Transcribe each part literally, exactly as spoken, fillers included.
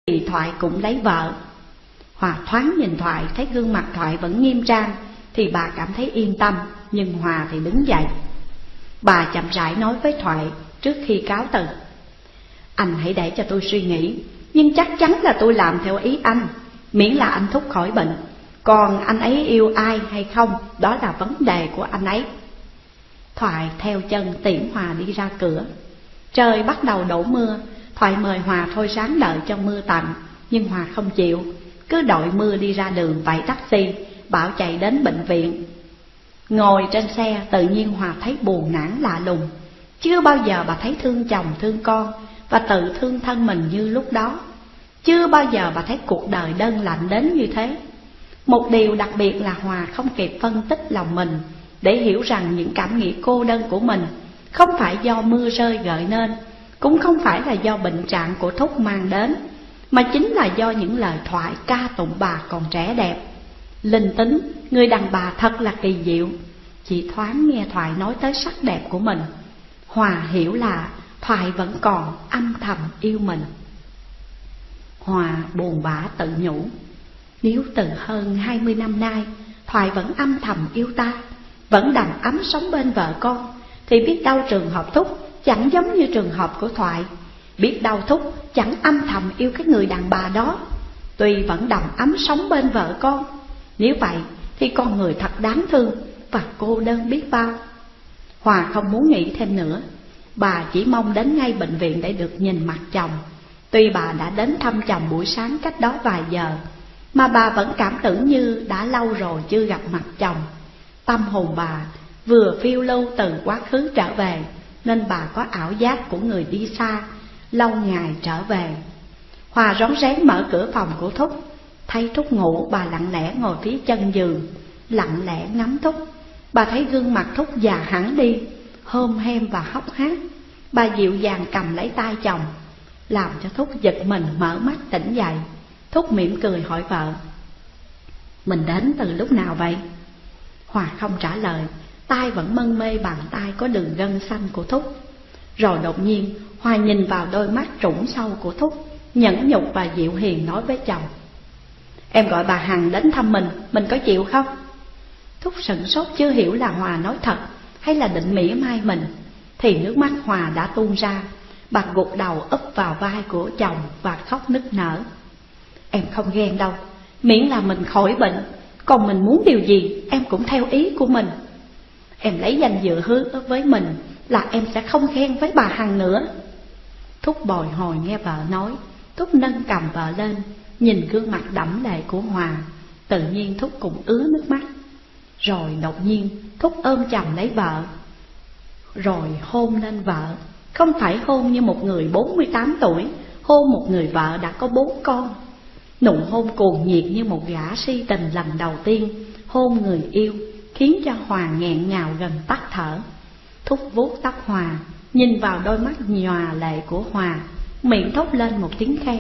thì Thoại cũng lấy vợ. Hòa thoáng nhìn Thoại, thấy gương mặt Thoại vẫn nghiêm trang thì bà cảm thấy yên tâm, nhưng Hòa thì đứng dậy. Bà chậm rãi nói với Thoại trước khi cáo từ: Anh hãy để cho tôi suy nghĩ, nhưng chắc chắn là tôi làm theo ý anh, miễn là anh Thúc khỏi bệnh. Còn anh ấy yêu ai hay không, đó là vấn đề của anh ấy. Thoại theo chân tiễn Hòa đi ra cửa. Trời bắt đầu đổ mưa. Thoại mời Hòa thôi ráng đợi cho mưa tạnh, nhưng Hòa không chịu, cứ đội mưa đi ra đường vẫy taxi, bảo chạy đến bệnh viện. Ngồi trên xe tự nhiên Hòa thấy buồn nản lạ lùng. Chưa bao giờ bà thấy thương chồng thương con và tự thương thân mình như lúc đó. Chưa bao giờ bà thấy cuộc đời đơn lạnh đến như thế. Một điều đặc biệt là Hòa không kịp phân tích lòng mình để hiểu rằng những cảm nghĩ cô đơn của mình không phải do mưa rơi gợi nên, cũng không phải là do bệnh trạng của Thúc mang đến, mà chính là do những lời thoại ca tụng bà còn trẻ đẹp. Linh tính, người đàn bà thật là kỳ diệu. Chỉ thoáng nghe Thoại nói tới sắc đẹp của mình, Hòa hiểu là Thoại vẫn còn âm thầm yêu mình. Hòa buồn bã tự nhủ: nếu từ hơn hai mươi năm nay Thoại vẫn âm thầm yêu ta, vẫn đầm ấm sống bên vợ con, thì biết đâu trường hợp Thúc chẳng giống như trường hợp của Thoại. Biết đâu Thúc chẳng âm thầm yêu cái người đàn bà đó, tuy vẫn đầm ấm sống bên vợ con. Nếu vậy thì con người thật đáng thương và cô đơn biết bao. Hòa không muốn nghĩ thêm nữa. Bà chỉ mong đến ngay bệnh viện để được nhìn mặt chồng. Tuy bà đã đến thăm chồng buổi sáng cách đó vài giờ, mà bà vẫn cảm tưởng như đã lâu rồi chưa gặp mặt chồng. Tâm hồn bà vừa phiêu lưu từ quá khứ trở về, nên bà có ảo giác của người đi xa, lâu ngày trở về. Hòa rón rén mở cửa phòng của Thúc. Thấy Thúc ngủ, bà lặng lẽ ngồi phía chân giường, lặng lẽ ngắm Thúc. Bà thấy gương mặt Thúc già hẳn đi, hôm hem và hốc hác. Bà dịu dàng cầm lấy tay chồng, làm cho Thúc giật mình mở mắt tỉnh dậy. Thúc mỉm cười hỏi vợ: mình đến từ lúc nào vậy? Hòa không trả lời, tay vẫn mân mê bàn tay có đường gân xanh của Thúc. Rồi đột nhiên Hòa nhìn vào đôi mắt trũng sâu của Thúc, nhẫn nhục và dịu hiền nói với chồng: em gọi bà Hằng đến thăm mình, mình có chịu không? Thúc sửng sốt chưa hiểu là Hòa nói thật hay là định mỉa mai mình, thì nước mắt Hòa đã tuôn ra. Bà gục đầu úp vào vai của chồng và khóc nức nở: em không ghen đâu, miễn là mình khỏi bệnh, còn mình muốn điều gì em cũng theo ý của mình. Em lấy danh dự hứa với mình là em sẽ không ghen với bà Hằng nữa. Thúc bồi hồi nghe vợ nói. Thúc nâng cầm vợ lên, nhìn gương mặt đẫm lệ của Hòa, tự nhiên Thúc cũng ứa nước mắt. Rồi đột nhiên Thúc ôm chầm lấy vợ, rồi hôn lên vợ. Không phải hôn như một người bốn mươi tám tuổi hôn một người vợ đã có bốn con. Nụ hôn cuồng nhiệt như một gã si tình lần đầu tiên hôn người yêu, khiến cho Hòa nghẹn ngào gần tắt thở. Thúc vuốt tóc Hòa, nhìn vào đôi mắt nhòa lệ của Hòa, miệng thốt lên một tiếng khen: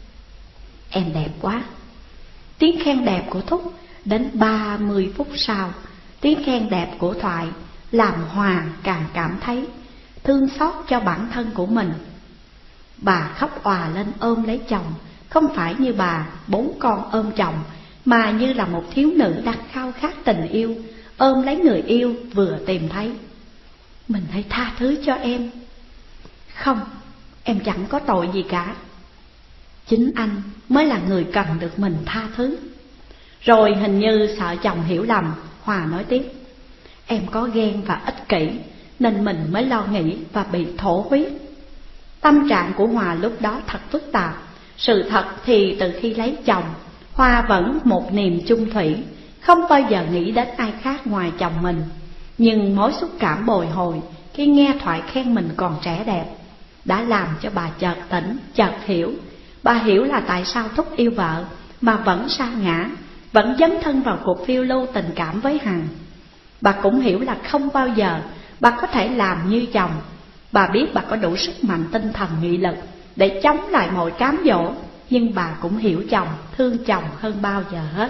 em đẹp quá. Tiếng khen đẹp của Thúc đến ba mươi phút sau, tiếng khen đẹp của Thoại làm Hòa càng cảm thấy thương xót cho bản thân của mình. Bà khóc òa lên ôm lấy chồng, không phải như bà bốn con ôm chồng, mà như là một thiếu nữ đang khao khát tình yêu, ôm lấy người yêu vừa tìm thấy. Mình hãy tha thứ cho em. Không, em chẳng có tội gì cả. Chính anh mới là người cần được mình tha thứ. Rồi hình như sợ chồng hiểu lầm, Hòa nói tiếp: em có ghen và ích kỷ nên mình mới lo nghĩ và bị thổ huyết. Tâm trạng của Hòa lúc đó thật phức tạp. Sự thật thì từ khi lấy chồng, Hòa vẫn một niềm chung thủy, không bao giờ nghĩ đến ai khác ngoài chồng mình. Nhưng mối xúc cảm bồi hồi khi nghe Thoại khen mình còn trẻ đẹp đã làm cho bà chợt tỉnh, chợt hiểu. Bà hiểu là tại sao Thúc yêu vợ mà vẫn sa ngã, vẫn dấn thân vào cuộc phiêu lưu tình cảm với Hằng. Bà cũng hiểu là không bao giờ bà có thể làm như chồng. Bà biết bà có đủ sức mạnh tinh thần nghị lực để chống lại mọi cám dỗ, nhưng bà cũng hiểu chồng, thương chồng hơn bao giờ hết.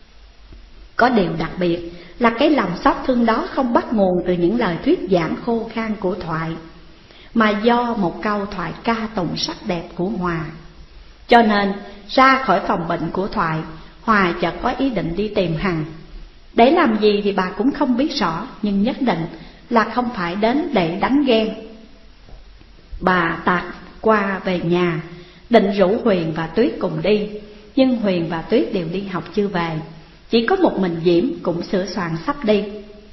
Có điều đặc biệt là cái lòng xót thương đó không bắt nguồn từ những lời thuyết giảng khô khan của Thoại, mà do một câu Thoại ca tụng sắc đẹp của Hòa. Cho nên ra khỏi phòng bệnh của Thoại, Hòa chợt có ý định đi tìm Hằng. Để làm gì thì bà cũng không biết rõ, nhưng nhất định là không phải đến để đánh ghen. Bà tạt qua về nhà, định rủ Huyền và Tuyết cùng đi, nhưng Huyền và Tuyết đều đi học chưa về, chỉ có một mình Diễm cũng sửa soạn sắp đi.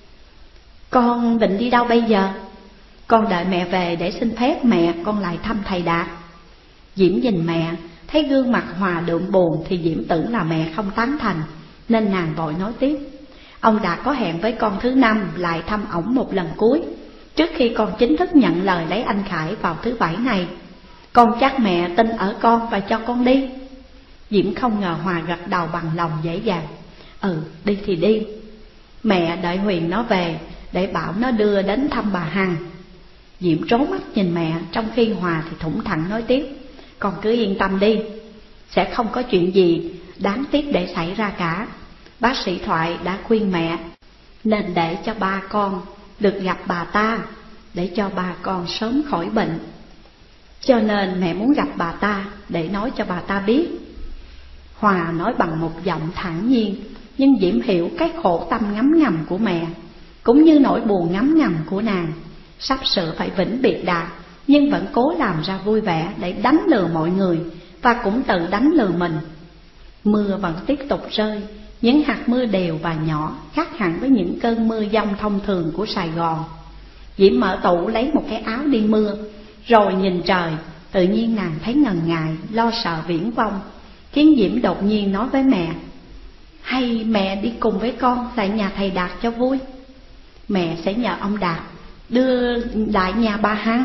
Con định đi đâu bây giờ? Con đợi mẹ về để xin phép mẹ con lại thăm thầy Đạt. Diễm nhìn mẹ, thấy gương mặt Hòa đượm buồn thì Diễm tưởng là mẹ không tán thành, nên nàng vội nói tiếp. Ông Đạt có hẹn với con thứ năm lại thăm ổng một lần cuối, trước khi con chính thức nhận lời lấy anh Khải vào thứ bảy này. Con chắc mẹ tin ở con và cho con đi. Diễm không ngờ Hòa gật đầu bằng lòng dễ dàng. Ừ, đi thì đi. Mẹ đợi Huyền nó về để bảo nó đưa đến thăm bà Hằng. Diễm trố mắt nhìn mẹ, trong khi Hòa thì thủng thẳng nói tiếp. Con cứ yên tâm đi, sẽ không có chuyện gì đáng tiếc để xảy ra cả. Bác sĩ Thoại đã khuyên mẹ nên để cho ba con được gặp bà ta, để cho ba con sớm khỏi bệnh. Cho nên mẹ muốn gặp bà ta để nói cho bà ta biết. Hòa nói bằng một giọng thản nhiên, nhưng Diễm hiểu cái khổ tâm ngấm ngầm của mẹ, cũng như nỗi buồn ngấm ngầm của nàng. Sắp sửa phải vĩnh biệt Đạt, nhưng vẫn cố làm ra vui vẻ để đánh lừa mọi người, và cũng tự đánh lừa mình. Mưa vẫn tiếp tục rơi, những hạt mưa đều và nhỏ, khác hẳn với những cơn mưa dông thông thường của Sài Gòn. Diễm mở tủ lấy một cái áo đi mưa, rồi nhìn trời. Tự nhiên nàng thấy ngần ngại, lo sợ viễn vông, khiến Diễm đột nhiên nói với mẹ. Hay mẹ đi cùng với con lại nhà thầy Đạt cho vui. Mẹ sẽ nhờ ông Đạt đưa lại nhà bà Hằng.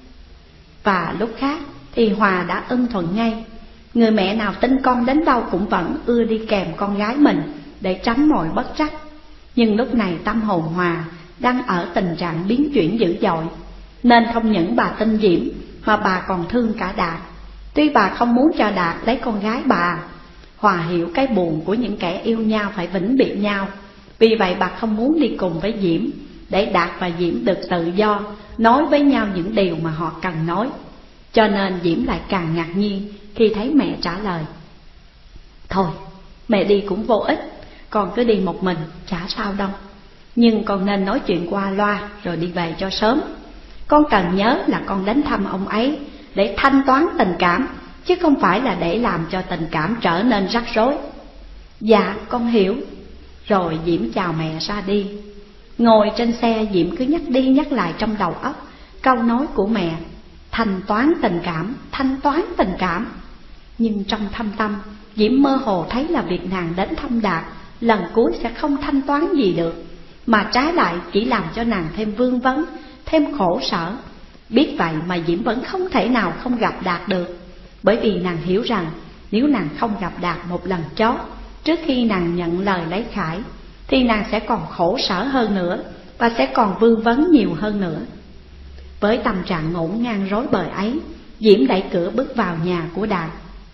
Và lúc khác thì Hòa đã ưng thuận ngay. Người mẹ nào tin con đến đâu cũng vẫn ưa đi kèm con gái mình để tránh mọi bất trắc. Nhưng lúc này tâm hồn Hòa đang ở tình trạng biến chuyển dữ dội, nên không những bà tin Diễm mà bà còn thương cả Đạt. Tuy bà không muốn cho Đạt lấy con gái bà, Hòa hiểu cái buồn của những kẻ yêu nhau phải vĩnh biệt nhau. Vì vậy bà không muốn đi cùng với Diễm, để Đạt và Diễm được tự do nói với nhau những điều mà họ cần nói. Cho nên Diễm lại càng ngạc nhiên khi thấy mẹ trả lời. Thôi, mẹ đi cũng vô ích, con cứ đi một mình, chả sao đâu. Nhưng con nên nói chuyện qua loa rồi đi về cho sớm. Con cần nhớ là con đến thăm ông ấy để thanh toán tình cảm, chứ không phải là để làm cho tình cảm trở nên rắc rối. Dạ, con hiểu. Rồi Diễm chào mẹ ra đi. Ngồi trên xe, Diễm cứ nhắc đi nhắc lại trong đầu óc câu nói của mẹ. Thanh toán tình cảm, thanh toán tình cảm. Nhưng trong thâm tâm, Diễm mơ hồ thấy là việc nàng đến thăm Đạt lần cuối sẽ không thanh toán gì được, mà trái lại chỉ làm cho nàng thêm vương vấn, thêm khổ sở. Biết vậy mà Diễm vẫn không thể nào không gặp Đạt được, bởi vì nàng hiểu rằng nếu nàng không gặp Đạt một lần chót trước khi nàng nhận lời lấy Khải, thì nàng sẽ còn khổ sở hơn nữa, và sẽ còn vương vấn nhiều hơn nữa. Với tâm trạng ngổn ngang rối bời ấy, Diễm đẩy cửa bước vào nhà của Đạt.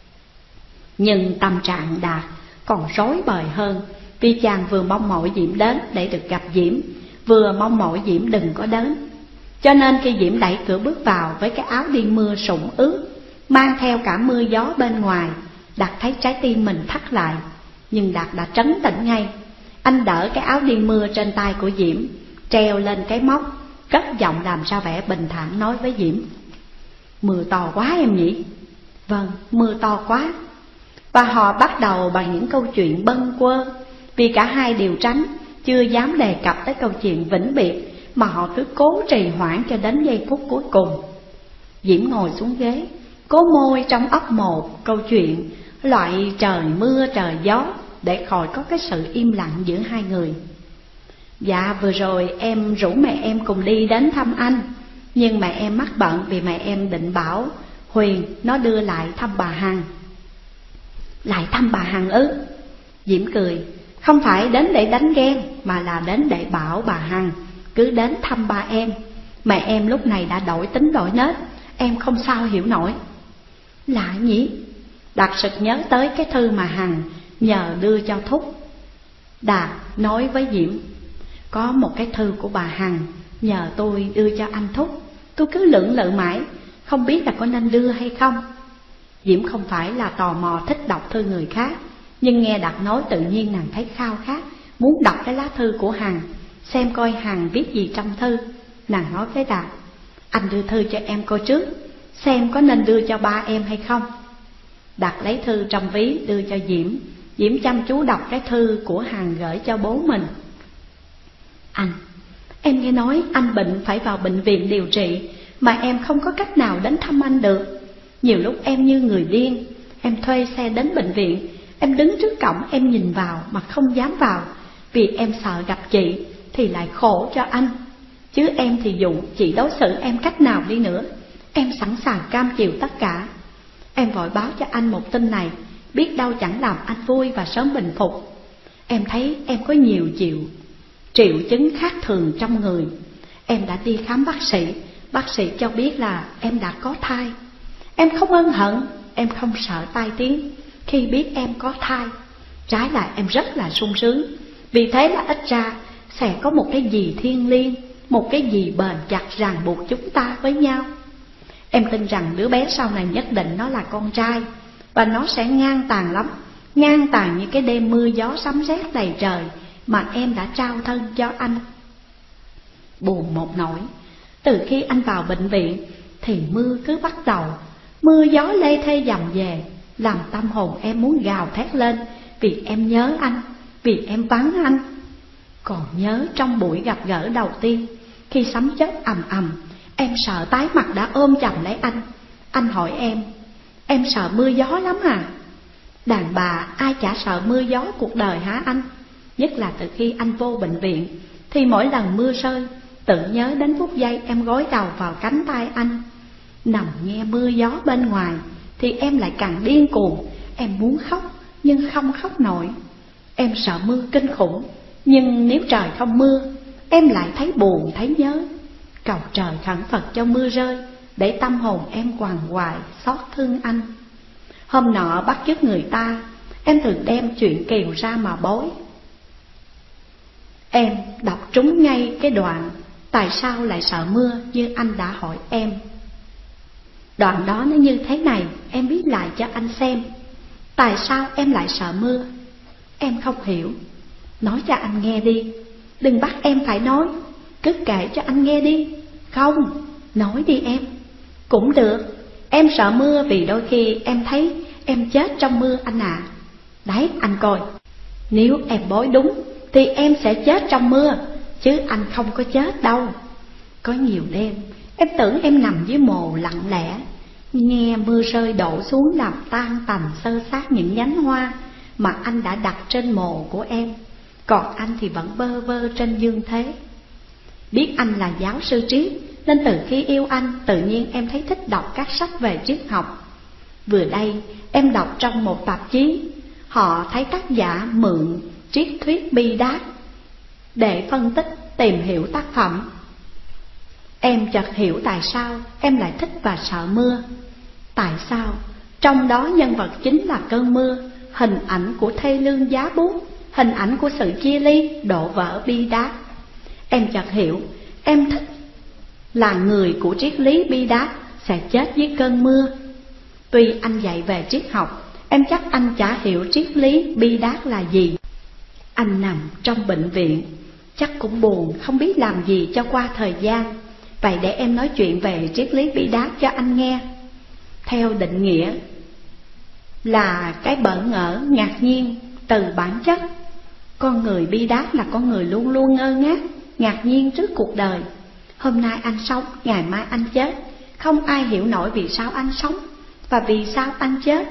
Nhưng tâm trạng Đạt còn rối bời hơn, vì chàng vừa mong mỏi Diễm đến để được gặp Diễm, vừa mong mỏi Diễm đừng có đến. Cho nên khi Diễm đẩy cửa bước vào với cái áo đi mưa sũng ướt, mang theo cả mưa gió bên ngoài, Đạt thấy trái tim mình thắt lại. Nhưng Đạt đã trấn tĩnh ngay. Anh đỡ cái áo đi mưa trên tay của Diễm, treo lên cái móc, cất giọng làm ra vẻ bình thản nói với Diễm. Mưa to quá em nhỉ? Vâng, mưa to quá. Và họ bắt đầu bằng những câu chuyện bâng quơ, vì cả hai đều tránh, chưa dám đề cập tới câu chuyện vĩnh biệt, mà họ cứ cố trì hoãn cho đến giây phút cuối cùng. Diễm ngồi xuống ghế, cố môi trong óc một câu chuyện loại trời mưa trời gió, để khỏi có cái sự im lặng giữa hai người. Dạ, vừa rồi em rủ mẹ em cùng đi đến thăm anh, nhưng mẹ em mắc bận vì mẹ em định bảo Huyền nó đưa lại thăm bà Hằng. Lại thăm bà Hằng ư? Diễm cười. Không phải đến để đánh ghen, mà là đến để bảo bà Hằng cứ đến thăm ba em. Mẹ em lúc này đã đổi tính đổi nết, em không sao hiểu nổi. Lạ nhỉ? Đạt sực nhớ tới cái thư mà Hằng nhờ đưa cho Thúc. Đạt nói với Diễm, có một cái thư của bà Hằng nhờ tôi đưa cho anh Thúc. Tôi cứ lưỡng lự mãi, không biết là có nên đưa hay không. Diễm không phải là tò mò thích đọc thư người khác, nhưng nghe Đạt nói tự nhiên nàng thấy khao khát, muốn đọc cái lá thư của Hằng, xem coi Hằng viết gì trong thư. Nàng nói với Đạt: anh đưa thư cho em coi trước, xem có nên đưa cho ba em hay không. Đạt lấy thư trong ví đưa cho Diễm. Diễm chăm chú đọc cái thư của Hằng gửi cho bố mình. Anh, em nghe nói anh bệnh phải vào bệnh viện điều trị, mà em không có cách nào đến thăm anh được. Nhiều lúc em như người điên, em thuê xe đến bệnh viện, em đứng trước cổng em nhìn vào mà không dám vào, vì em sợ gặp chị thì lại khổ cho anh. Chứ em thì dù chị đối xử em cách nào đi nữa, em sẵn sàng cam chịu tất cả. Em vội báo cho anh một tin này, biết đâu chẳng làm anh vui và sớm bình phục. Em thấy em có nhiều triệu triệu chứng khác thường trong người. Em đã đi khám bác sĩ, bác sĩ cho biết là em đã có thai. Em không ân hận, em không sợ tai tiếng khi biết em có thai. Trái lại em rất là sung sướng, vì thế là ít ra sẽ có một cái gì thiêng liêng, một cái gì bền chặt ràng buộc chúng ta với nhau. Em tin rằng đứa bé sau này nhất định nó là con trai, và nó sẽ ngang tàn lắm, ngang tàn như cái đêm mưa gió sấm sét đầy trời mà em đã trao thân cho anh. Buồn một nỗi, từ khi anh vào bệnh viện thì mưa cứ bắt đầu, mưa gió lê thê dầm về, làm tâm hồn em muốn gào thét lên, vì em nhớ anh, vì em vắng anh. Còn nhớ trong buổi gặp gỡ đầu tiên, khi sấm chớp ầm ầm, em sợ tái mặt đã ôm chầm lấy anh. Anh hỏi em: em sợ mưa gió lắm à? Đàn bà ai chả sợ mưa gió cuộc đời hả anh? Nhất là từ khi anh vô bệnh viện, thì mỗi lần mưa rơi, tự nhớ đến phút giây em gối đầu vào cánh tay anh. Nằm nghe mưa gió bên ngoài thì em lại càng điên cuồng. Em muốn khóc nhưng không khóc nổi. Em sợ mưa kinh khủng, nhưng nếu trời không mưa, em lại thấy buồn thấy nhớ. Cầu trời khẩn Phật cho mưa rơi, để tâm hồn em quằn quại xót thương anh. Hôm nọ bắt chước người ta, em thường đem chuyện Kiều ra mà bối. Em đọc trúng ngay cái đoạn tại sao lại sợ mưa như anh đã hỏi em. Đoạn đó nó như thế này, em viết lại cho anh xem. Tại sao em lại sợ mưa? Em không hiểu, nói cho anh nghe đi. Đừng bắt em phải nói, cứ kể cho anh nghe đi. Không, nói đi em. Cũng được, em sợ mưa vì đôi khi em thấy em chết trong mưa anh ạ. À. Đấy anh coi, nếu em bói đúng thì em sẽ chết trong mưa, chứ anh không có chết đâu. Có nhiều đêm em tưởng em nằm dưới mồ lặng lẽ, nghe mưa rơi đổ xuống làm tan tành xơ xác những nhánh hoa mà anh đã đặt trên mồ của em. Còn anh thì vẫn bơ vơ trên dương thế. Biết anh là giáo sư triết, nên từ khi yêu anh, tự nhiên em thấy thích đọc các sách về triết học. Vừa đây em đọc trong một tạp chí, họ thấy tác giả mượn triết thuyết Bi Đát để phân tích tìm hiểu tác phẩm. Em chợt hiểu tại sao em lại thích và sợ mưa. Tại sao trong đó nhân vật chính là cơn mưa, hình ảnh của thê lương giá buốt, hình ảnh của sự chia ly, đổ vỡ bi đát. Em chợt hiểu em thích là người của triết lý Bi Đát sẽ chết dưới cơn mưa. Tuy anh dạy về triết học, em chắc anh chả hiểu triết lý Bi Đát là gì. Anh nằm trong bệnh viện, chắc cũng buồn không biết làm gì cho qua thời gian. Vậy để em nói chuyện về triết lý Bi Đát cho anh nghe. Theo định nghĩa là cái bỡ ngỡ, ngạc nhiên từ bản chất. Con người Bi Đát là con người luôn luôn ngơ ngác, ngạc nhiên trước cuộc đời. Hôm nay anh sống, ngày mai anh chết. Không ai hiểu nổi vì sao anh sống và vì sao anh chết.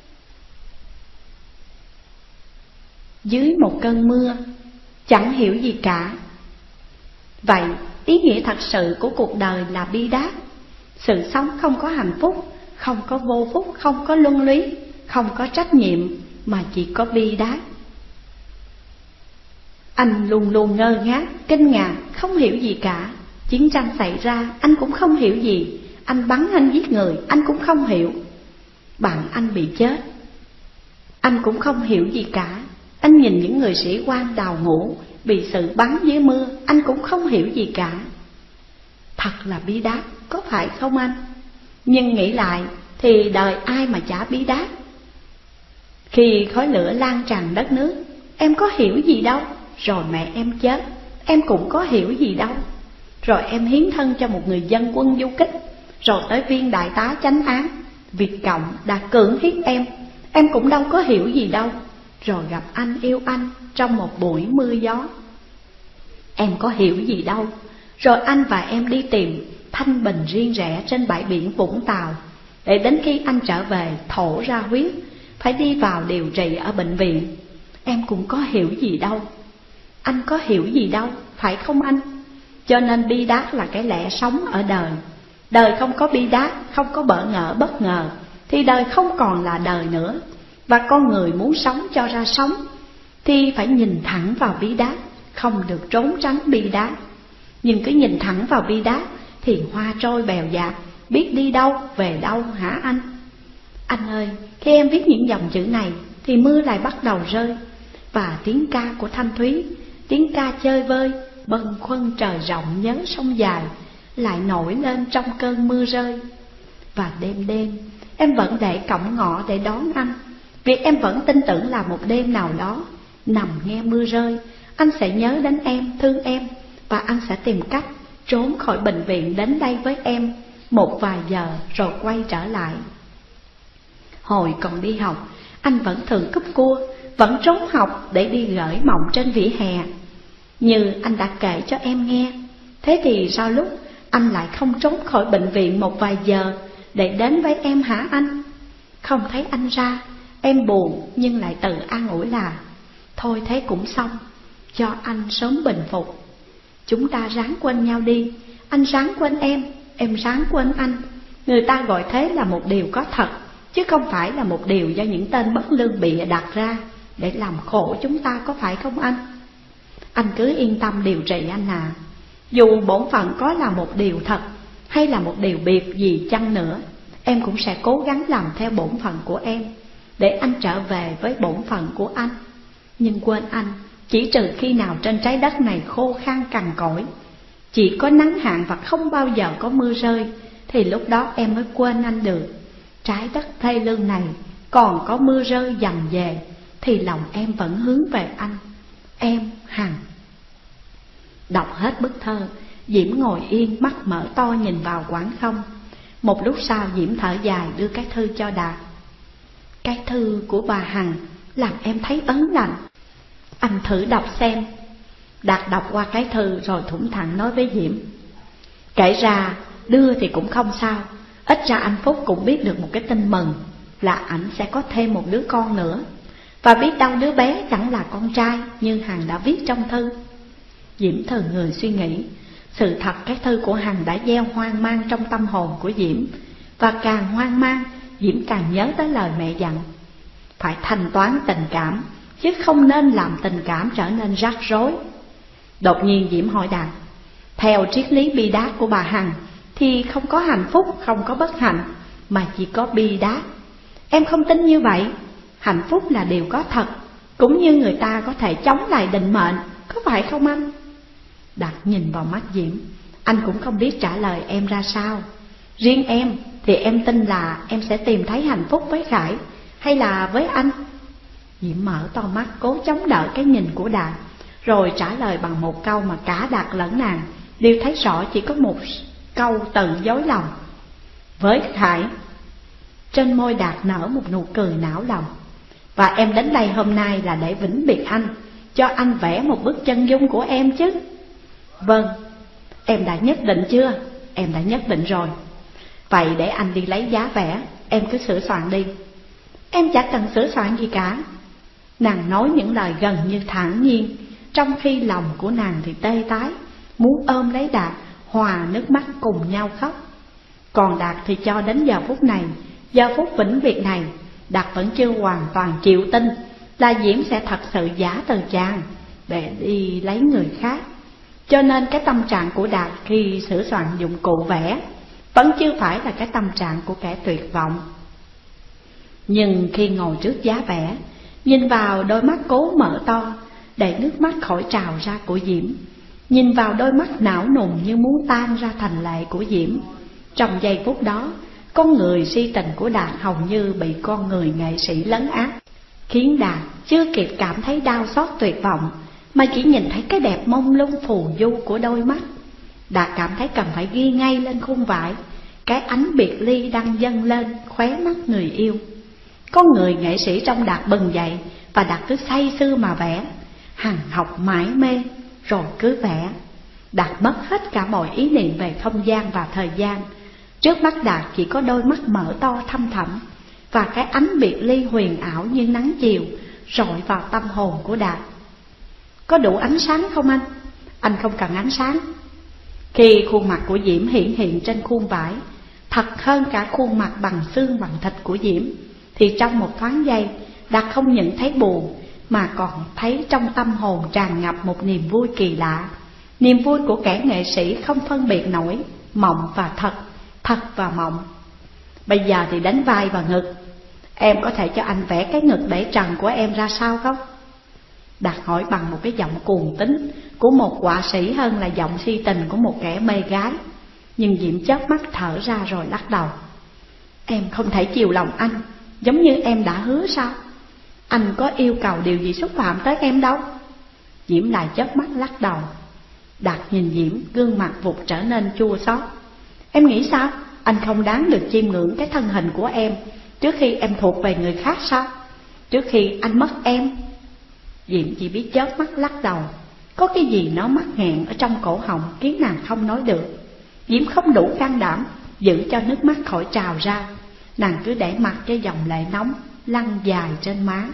Dưới một cơn mưa, chẳng hiểu gì cả. Vậy ý nghĩa thật sự của cuộc đời là bi đát. Sự sống không có hạnh phúc, không có vô phúc, không có luân lý, không có trách nhiệm, mà chỉ có bi đát. Anh luôn luôn ngơ ngác, kinh ngạc, không hiểu gì cả. Chiến tranh xảy ra, anh cũng không hiểu gì. Anh bắn, anh giết người, anh cũng không hiểu. Bạn anh bị chết, anh cũng không hiểu gì cả. Anh nhìn những người sĩ quan đào ngũ bị sự bắn dưới mưa, anh cũng không hiểu gì cả. Thật là bi đát, có phải không anh? Nhưng nghĩ lại thì đời ai mà chả bi đát. Khi khói lửa lan tràn đất nước, em có hiểu gì đâu. Rồi mẹ em chết, em cũng có hiểu gì đâu. Rồi em hiến thân cho một người dân quân du kích, rồi tới viên đại tá chánh án, Việt Cộng đã cưỡng hiếp em, em cũng đâu có hiểu gì đâu. Rồi gặp anh yêu anh trong một buổi mưa gió, em có hiểu gì đâu. Rồi anh và em đi tìm thanh bình riêng rẽ trên bãi biển Vũng Tàu, để đến khi anh trở về thổ ra huyết, phải đi vào điều trị ở bệnh viện. Em cũng có hiểu gì đâu. Anh có hiểu gì đâu, phải không anh? Cho nên bi đát là cái lẽ sống ở đời. Đời không có bi đát, không có bỡ ngỡ bất ngờ, thì đời không còn là đời nữa. Và con người muốn sống cho ra sống thì phải nhìn thẳng vào bi đát, không được trốn tránh bi đát. Nhưng cứ nhìn thẳng vào bi đát thì hoa trôi bèo dạt, biết đi đâu về đâu hả anh? Anh ơi, khi em viết những dòng chữ này thì mưa lại bắt đầu rơi, và tiếng ca của Thanh Thúy, tiếng ca chơi vơi bâng khuâng trời rộng nhớ sông dài, lại nổi lên trong cơn mưa rơi. Và đêm đêm em vẫn để cổng ngõ để đón anh. Việc em vẫn tin tưởng là một đêm nào đó, nằm nghe mưa rơi, anh sẽ nhớ đến em, thương em, và anh sẽ tìm cách trốn khỏi bệnh viện đến đây với em một vài giờ rồi quay trở lại. Hồi còn đi học, anh vẫn thường cúp cua, vẫn trốn học để đi gửi mộng trên vỉa hè, như anh đã kể cho em nghe. Thế thì sao lúc anh lại không trốn khỏi bệnh viện một vài giờ để đến với em hả anh? Không thấy anh ra, em buồn nhưng lại tự an ủi là thôi thế cũng xong, cho anh sớm bình phục. Chúng ta ráng quên nhau đi, anh ráng quên em, em ráng quên anh. Người ta gọi thế là một điều có thật, chứ không phải là một điều do những tên bất lương bịa đặt ra để làm khổ chúng ta, có phải không anh? Anh cứ yên tâm điều trị anh à. Dù bổn phận có là một điều thật hay là một điều biệt gì chăng nữa, em cũng sẽ cố gắng làm theo bổn phận của em, để anh trở về với bổn phận của anh. Nhưng quên anh, chỉ trừ khi nào trên trái đất này khô khan cằn cỗi, chỉ có nắng hạn và không bao giờ có mưa rơi, thì lúc đó em mới quên anh được. Trái đất thê lương này còn có mưa rơi dầm về, thì lòng em vẫn hướng về anh. Em Hằng. Đọc hết bức thơ, Diễm ngồi yên, mắt mở to nhìn vào quảng không. Một lúc sau Diễm thở dài đưa cái thư cho Đạt. Cái thư của bà Hằng làm em thấy ớn lạnh, anh thử đọc xem. Đạt đọc qua cái thư rồi thủng thẳng nói với Diễm: kể ra đưa thì cũng không sao, ít ra anh Phúc cũng biết được một cái tin mừng là ảnh sẽ có thêm một đứa con nữa, và biết đâu đứa bé chẳng là con trai như Hằng đã viết trong thư. Diễm thờ người suy nghĩ. Sự thật cái thư của Hằng đã gieo hoang mang trong tâm hồn của Diễm, và càng hoang mang, Diễm càng nhớ tới lời mẹ dặn: phải thanh toán tình cảm, chứ không nên làm tình cảm trở nên rắc rối. Đột nhiên Diễm hỏi Đạt: theo triết lý bi đát của bà Hằng thì không có hạnh phúc, không có bất hạnh, mà chỉ có bi đát. Em không tin như vậy. Hạnh phúc là điều có thật, cũng như người ta có thể chống lại định mệnh, có phải không anh? Đạt nhìn vào mắt Diễm, anh cũng không biết trả lời em ra sao. Riêng em thì em tin là em sẽ tìm thấy hạnh phúc với Khải, hay là với anh? Diễm mở to mắt cố chống đỡ cái nhìn của Đạt, rồi trả lời bằng một câu mà cả Đạt lẫn nàng đều thấy rõ chỉ có một câu từ dối lòng: với Khải. Trên môi Đạt nở một nụ cười não lòng. Và em đến đây hôm nay là để vĩnh biệt anh, cho anh vẽ một bức chân dung của em chứ? Vâng. Em đã nhất định chưa? Em đã nhất định rồi. Vậy để anh đi lấy giá vẽ, em cứ sửa soạn đi. Em chẳng cần sửa soạn gì cả. Nàng nói những lời gần như thản nhiên, trong khi lòng của nàng thì tê tái, muốn ôm lấy Đạt, hòa nước mắt cùng nhau khóc. Còn Đạt thì cho đến giờ phút này, giờ phút vĩnh biệt này, Đạt vẫn chưa hoàn toàn chịu tin là Diễm sẽ thật sự giả từ chàng để đi lấy người khác. Cho nên cái tâm trạng của Đạt khi sửa soạn dụng cụ vẽ vẫn chưa phải là cái tâm trạng của kẻ tuyệt vọng. Nhưng khi ngồi trước giá vẽ, nhìn vào đôi mắt cố mở to để nước mắt khỏi trào ra của Diễm, nhìn vào đôi mắt não nùng như muốn tan ra thành lệ của Diễm, trong giây phút đó con người si tình của Đạt hầu như bị con người nghệ sĩ lấn át, khiến Đạt chưa kịp cảm thấy đau xót tuyệt vọng, mà chỉ nhìn thấy cái đẹp mông lung phù du của đôi mắt. Đạt cảm thấy cần phải ghi ngay lên khung vải cái ánh biệt ly đang dâng lên khóe mắt người yêu. Con người nghệ sĩ trong Đạt bừng dậy, và Đạt cứ say sưa mà vẽ, hằng học mãi mê, rồi cứ vẽ. Đạt mất hết cả mọi ý niệm về không gian và thời gian. Trước mắt Đạt chỉ có đôi mắt mở to thăm thẳm, và cái ánh biệt ly huyền ảo như nắng chiều rọi vào tâm hồn của Đạt. Có đủ ánh sáng không anh? Anh không cần ánh sáng. Khi khuôn mặt của Diễm hiện hiện trên khuôn vải, thật hơn cả khuôn mặt bằng xương bằng thịt của Diễm, thì trong một thoáng giây, Đạt không những thấy buồn, mà còn thấy trong tâm hồn tràn ngập một niềm vui kỳ lạ. Niềm vui của kẻ nghệ sĩ không phân biệt nổi mộng và thật, thật và mộng. Bây giờ thì đánh vai và ngực. Em có thể cho anh vẽ cái ngực để trần của em ra sao không? Đạt hỏi bằng một cái giọng cuồng tín của một họa sĩ hơn là giọng si tình của một kẻ mê gái. Nhưng Diễm chớp mắt thở ra rồi lắc đầu. Em không thể chiều lòng anh, giống như em đã hứa sao? Anh có yêu cầu điều gì xúc phạm tới em đâu. Diễm lại chớp mắt lắc đầu. Đạt nhìn Diễm, gương mặt vụt trở nên chua xót. Em nghĩ sao? Anh không đáng được chiêm ngưỡng cái thân hình của em trước khi em thuộc về người khác sao? Trước khi anh mất em? Diễm chỉ biết chớp mắt lắc đầu. Có cái gì nó mắc nghẹn ở trong cổ họng khiến nàng không nói được. Diễm không đủ can đảm giữ cho nước mắt khỏi trào ra. Nàng cứ để mặc cho dòng lệ nóng lăn dài trên má.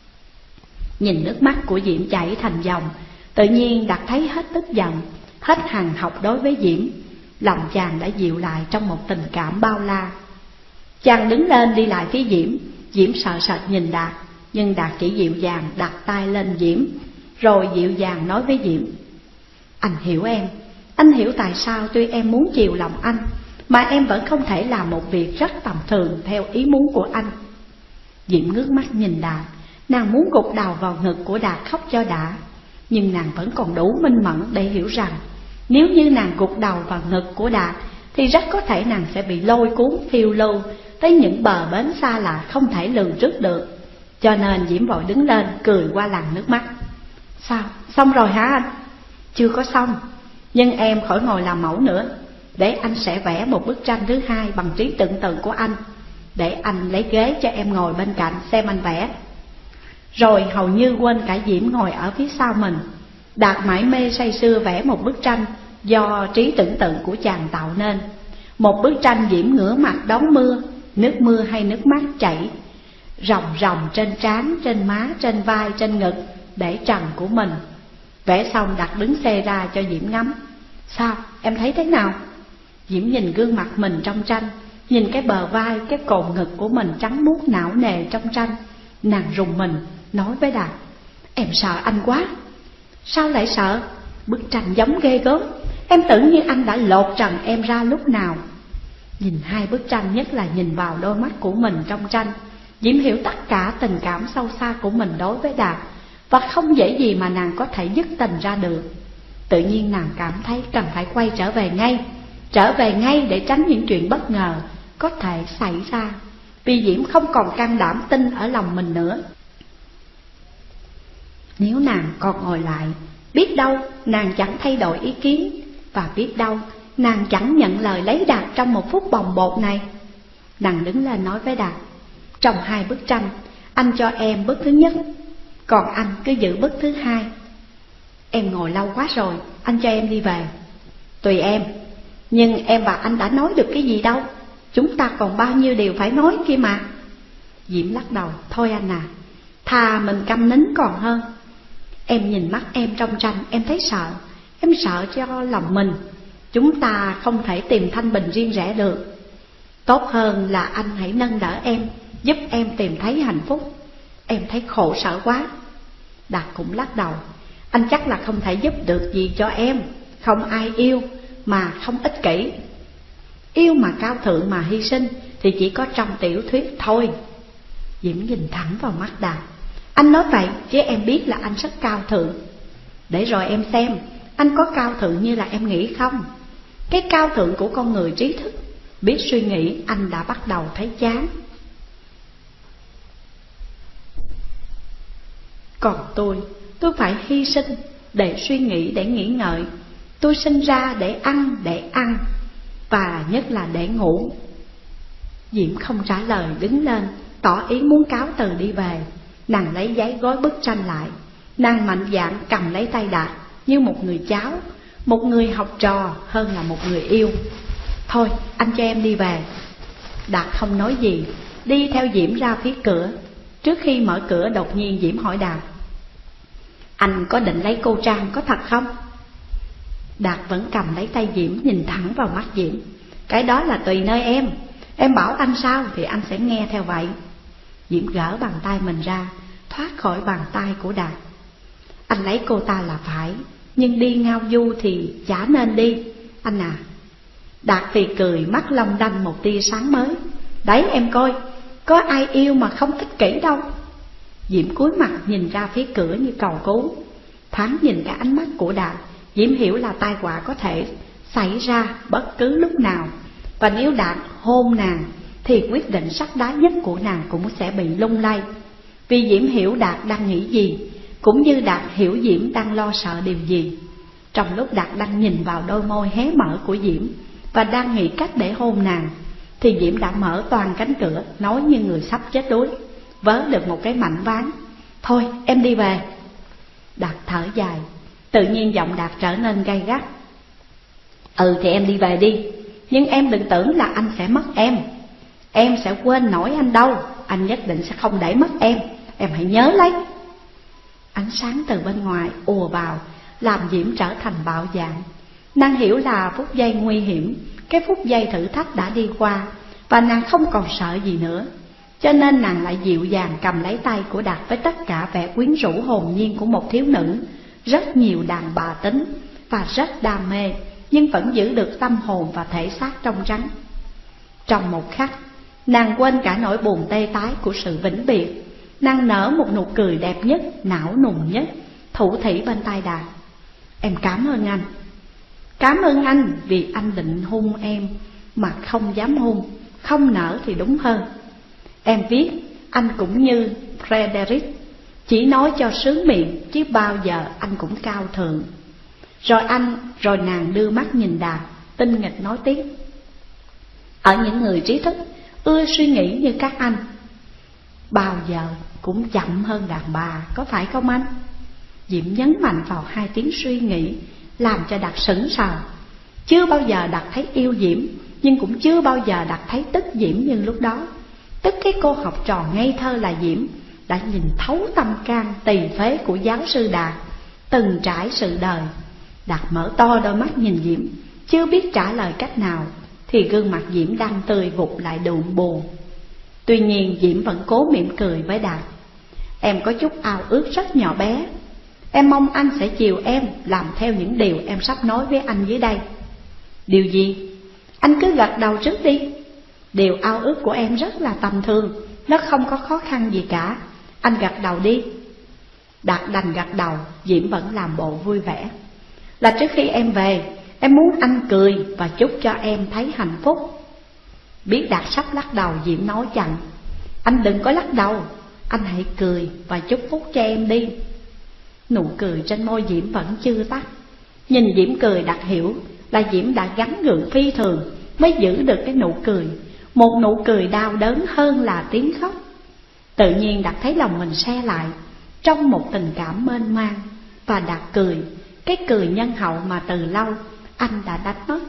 Nhìn nước mắt của Diễm chảy thành dòng, tự nhiên Đạt thấy hết tức giận, hết hằn học đối với Diễm. Lòng chàng đã dịu lại trong một tình cảm bao la. Chàng đứng lên đi lại phía Diễm. Diễm sợ sệt nhìn Đạt, nhưng Đạt chỉ dịu dàng đặt tay lên Diễm, rồi dịu dàng nói với Diễm. Anh hiểu em. Anh hiểu tại sao tuy em muốn chiều lòng anh, mà em vẫn không thể làm một việc rất tầm thường theo ý muốn của anh. Diễm ngước mắt nhìn Đạt. Nàng muốn gục đầu vào ngực của Đạt khóc cho đã, nhưng nàng vẫn còn đủ minh mẫn để hiểu rằng nếu như nàng gục đầu vào ngực của Đạt thì rất có thể nàng sẽ bị lôi cuốn phiêu lưu tới những bờ bến xa lạ không thể lường trước được. Cho nên Diễm vội đứng lên cười qua làn nước mắt. Sao? Xong rồi hả anh? Chưa có xong. Nhưng em khỏi ngồi làm mẫu nữa. Để anh sẽ vẽ một bức tranh thứ hai bằng trí tưởng tượng của anh. Để anh lấy ghế cho em ngồi bên cạnh xem anh vẽ. Rồi hầu như quên cả Diễm ngồi ở phía sau mình. Đạt mải mê say sưa vẽ một bức tranh do trí tưởng tượng của chàng tạo nên. Một bức tranh Diễm ngửa mặt đón mưa, nước mưa hay nước mắt chảy ròng ròng trên trán, trên má, trên vai, trên ngực để trần của mình. Vẽ xong Đạt đứng xe ra cho Diễm ngắm. Sao? Em thấy thế nào? Diễm nhìn gương mặt mình trong tranh, nhìn cái bờ vai, cái cồn ngực của mình trắng muốt não nề trong tranh. Nàng rùng mình, nói với Đạt. Em sợ anh quá. Sao lại sợ? Bức tranh giống ghê gớm. Em tưởng như anh đã lột trần em ra lúc nào. Nhìn hai bức tranh, nhất là nhìn vào đôi mắt của mình trong tranh, Diễm hiểu tất cả tình cảm sâu xa của mình đối với Đạt, và không dễ gì mà nàng có thể dứt tình ra được. Tự nhiên nàng cảm thấy cần phải quay trở về ngay, trở về ngay để tránh những chuyện bất ngờ có thể xảy ra. Vì Diễm không còn can đảm tin ở lòng mình nữa. Nếu nàng còn ngồi lại, biết đâu nàng chẳng thay đổi ý kiến, và biết đâu nàng chẳng nhận lời lấy Đạt trong một phút bồng bột này. Nàng đứng lên nói với Đạt. Trong hai bức tranh, anh cho em bức thứ nhất, còn anh cứ giữ bức thứ hai. Em ngồi lâu quá rồi, anh cho em đi về. Tùy em, nhưng em và anh đã nói được cái gì đâu. Chúng ta còn bao nhiêu điều phải nói kia mà. Diễm lắc đầu. Thôi anh à, thà mình câm nín còn hơn. Em nhìn mắt em trong tranh, em thấy sợ. Em sợ cho lòng mình. Chúng ta không thể tìm thanh bình riêng rẽ được. Tốt hơn là anh hãy nâng đỡ em, giúp em tìm thấy hạnh phúc. Em thấy khổ sở quá. Đạt cũng lắc đầu. Anh chắc là không thể giúp được gì cho em. Không ai yêu mà không ích kỷ. Yêu mà cao thượng mà hy sinh thì chỉ có trong tiểu thuyết thôi. Diễm nhìn thẳng vào mắt Đạt. Anh nói vậy chứ em biết là anh rất cao thượng. Để rồi em xem anh có cao thượng như là em nghĩ không. Cái cao thượng của con người trí thức Biết suy nghĩ, anh đã bắt đầu thấy chán. Còn tôi, tôi phải hy sinh để suy nghĩ, để nghĩ ngợi. Tôi sinh ra để ăn, để ăn, và nhất là để ngủ. Diễm không trả lời, đứng lên, tỏ ý muốn cáo từ đi về. Nàng lấy giấy gói bức tranh lại. Nàng mạnh dạn cầm lấy tay Đạt như một người cháu, một người học trò hơn là một người yêu. Thôi, anh cho em đi về. Đạt không nói gì, đi theo Diễm ra phía cửa. Trước khi mở cửa, đột nhiên Diễm hỏi Đạt: anh có định lấy cô Trang có thật không? Đạt vẫn cầm lấy tay Diễm, nhìn thẳng vào mắt Diễm. Cái đó là tùy nơi em. Em bảo anh sao thì anh sẽ nghe theo vậy. Diễm gỡ bàn tay mình ra, thoát khỏi bàn tay của Đạt. Anh lấy cô ta là phải, nhưng đi ngao du thì chả nên đi, anh à. Đạt thì cười, mắt long đanh một tia sáng mới. Đấy em coi, có ai yêu mà không ích kỷ đâu. Diễm cúi mặt nhìn ra phía cửa như cầu cứu. Thoáng nhìn cái ánh mắt của Đạt, Diễm hiểu là tai họa có thể xảy ra bất cứ lúc nào. Và nếu Đạt hôn nàng thì quyết định sắt đá nhất của nàng cũng sẽ bị lung lay. Vì Diễm hiểu Đạt đang nghĩ gì, cũng như Đạt hiểu Diễm đang lo sợ điều gì. Trong lúc Đạt đang nhìn vào đôi môi hé mở của Diễm và đang nghĩ cách để hôn nàng, thì Diễm đã mở toàn cánh cửa, nói như người sắp chết đuối, vớ được một cái mảnh ván. Thôi em đi về. Đạt thở dài. Tự nhiên giọng Đạt trở nên gay gắt. Ừ thì em đi về đi, nhưng em đừng tưởng là anh sẽ mất em. Em sẽ quên nổi anh đâu. Anh nhất định sẽ không để mất em. Em hãy nhớ lấy. Ánh sáng từ bên ngoài ùa vào, làm Diễm trở thành bạo dạn. Nàng hiểu là phút giây nguy hiểm, cái phút giây thử thách đã đi qua, và nàng không còn sợ gì nữa. Cho nên nàng lại dịu dàng cầm lấy tay của Đạt với tất cả vẻ quyến rũ hồn nhiên của một thiếu nữ rất nhiều đàn bà tính và rất đam mê, nhưng vẫn giữ được tâm hồn và thể xác trong trắng. Trong một khắc, nàng quên cả nỗi buồn tê tái của sự vĩnh biệt. Nàng nở một nụ cười đẹp nhất, não nùng nhất, thủ thỉ bên tai Đạt. Em cảm ơn anh. Cảm ơn anh vì anh định hôn em mà không dám hôn, không nỡ thì đúng hơn. Em biết anh cũng như Frederick, chỉ nói cho sướng miệng chứ bao giờ anh cũng cao thượng. Rồi anh, rồi nàng đưa mắt nhìn Đạt, tinh nghịch nói tiếp. Ở những người trí thức, ưa suy nghĩ như các anh, bao giờ cũng chậm hơn đàn bà, có phải không anh? Diễm nhấn mạnh vào hai tiếng suy nghĩ, làm cho Đạt sững sờ. Chưa bao giờ Đạt thấy yêu Diễm, nhưng cũng chưa bao giờ Đạt thấy tức Diễm như lúc đó. Tức cái cô học trò ngây thơ là Diễm đã nhìn thấu tâm can tỳ phế của giáo sư Đạt, từng trải sự đời. Đạt mở to đôi mắt nhìn Diễm, chưa biết trả lời cách nào, thì gương mặt Diễm đang tươi vụt lại đượm buồn. Tuy nhiên Diễm vẫn cố mỉm cười với Đạt. Em có chút ao ước rất nhỏ bé. Em mong anh sẽ chiều em, làm theo những điều em sắp nói với anh dưới đây. Điều gì? Anh cứ gật đầu trước đi. Điều ao ước của em rất là tầm thường, nó không có khó khăn gì cả. Anh gật đầu đi. Đạt đành gật đầu. Diễm vẫn làm bộ vui vẻ. Là trước khi em về, em muốn anh cười và chúc cho em thấy hạnh phúc. Biết Đạt sắp lắc đầu, Diễm nói chặn. Anh đừng có lắc đầu, anh hãy cười và chúc phúc cho em đi. Nụ cười trên môi Diễm vẫn chưa tắt. Nhìn Diễm cười, Đạt hiểu là Diễm đã gắng gượng phi thường mới giữ được cái nụ cười, một nụ cười đau đớn hơn là tiếng khóc. Tự nhiên Đạt thấy lòng mình se lại trong một tình cảm mênh mang, và Đạt cười, cái cười nhân hậu mà từ lâu anh đã đánh mất.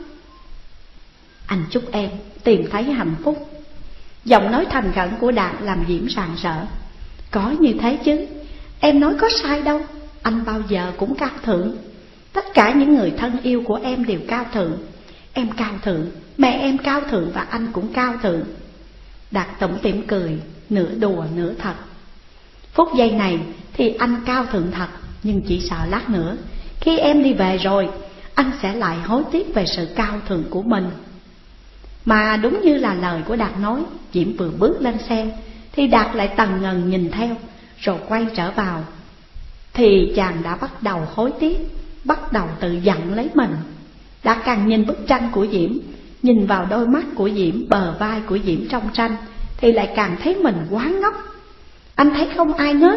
Anh chúc em tìm thấy hạnh phúc. Giọng nói thành khẩn của Đạt làm Diễm sảng sỡ. Có như thế chứ, em nói có sai đâu. Anh bao giờ cũng cao thượng. Tất cả những người thân yêu của em đều cao thượng. Em cao thượng, mẹ em cao thượng và anh cũng cao thượng. Đạt tủm tỉm cười, nửa đùa nửa thật. Phút giây này thì anh cao thượng thật, nhưng chỉ sợ lát nữa khi em đi về rồi, anh sẽ lại hối tiếc về sự cao thượng của mình. Mà đúng như là lời của Đạt nói, Diễm vừa bước lên xe thì Đạt lại tần ngần nhìn theo, rồi quay trở vào. Thì chàng đã bắt đầu hối tiếc, bắt đầu tự giận lấy mình. Đạt càng nhìn bức tranh của Diễm nhìn vào đôi mắt của Diễm, bờ vai của Diễm trong tranh, thì lại càng thấy mình quá ngốc. Anh thấy không ai ngớ